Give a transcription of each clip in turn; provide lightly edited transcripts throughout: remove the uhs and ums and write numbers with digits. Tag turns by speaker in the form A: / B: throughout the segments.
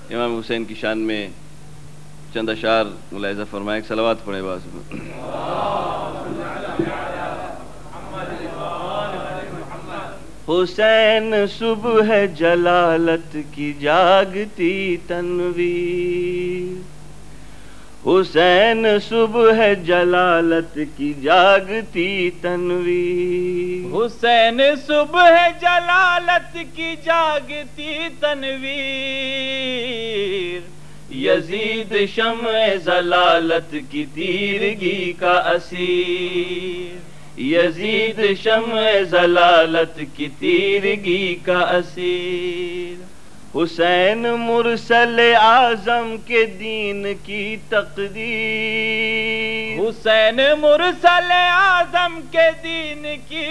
A: امام حسین کی شان میں چند اشعار ملاحظہ فرمائے. ایک صلوات پڑھے باز. حسین صبح جلالت کی جاگتی تنویر، حسین صبح جلالت کی جاگتی تنویر،
B: حسین صبح جلالت کی جاگتی تنویر،
A: یزید شمع ضلالت کی تیرگی کا اسیر، یزید شمع ضلالت کی تیرگی کا اسیر، حسین مرسل اعظم کے دین کی تقدیر،
B: حسین مرسل اعظم کے دین کی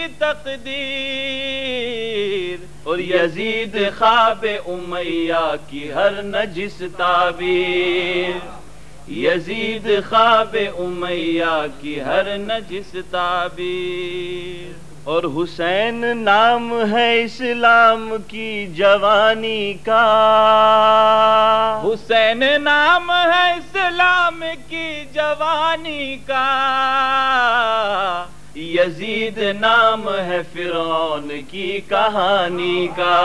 B: تقدیر،
A: اور یزید خواب امیہ کی ہر نجس تعبیر، یزید خواب امیہ کی ہر نجس تعبیر، اور حسین نام ہے اسلام کی جوانی کا،
B: حسین نام ہے اسلام کی جوانی کا،
A: یزید نام ہے فرعون کی کہانی کا،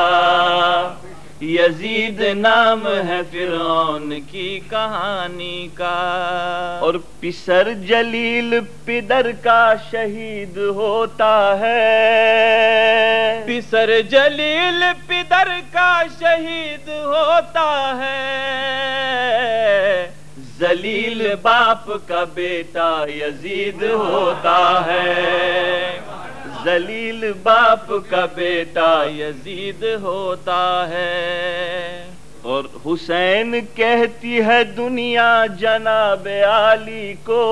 A: یزید نام ہے فرعون کی کہانی کا، اور پسر جلیل پدر کا شہید ہوتا ہے،
B: پسر جلیل پدر کا شہید ہوتا ہے،
A: ذلیل باپ کا بیٹا یزید ہوتا ہے، ذلیل باپ کا بیٹا
B: یزید ہوتا ہے،
A: اور حسین کہتی ہے دنیا جناب علی کو،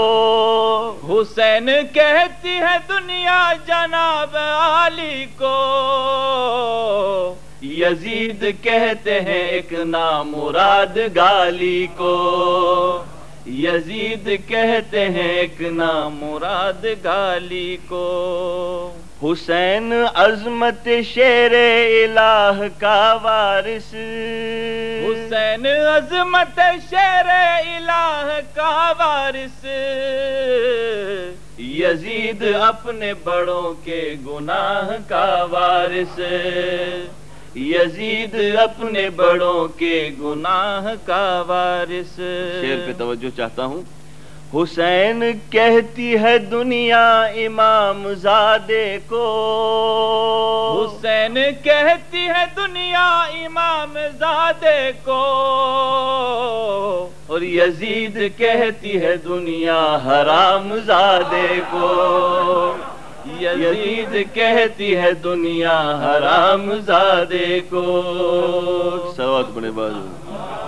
B: حسین کہتی ہے دنیا جناب علی کو،
A: یزید کہتے ہیں ایک نامراد گالی کو، یزید کہتے ہیں ایک نامراد گالی کو، حسین عظمت شیر الہ کا وارث،
B: حسین عظمت شیر الہ کا وارث،
A: یزید اپنے بڑوں کے گناہ کا وارث، یزید اپنے بڑوں کے گناہ کا وارث. شعر پہ توجہ چاہتا ہوں. حسین کہتی ہے دنیا امام زادے کو،
B: حسین کہتی ہے دنیا امام زادے کو،
A: اور یزید کہتی ہے دنیا حرام زادے کو، یزید کہتی ہے دنیا حرام زادے کو. صلوات پڑھے بازو.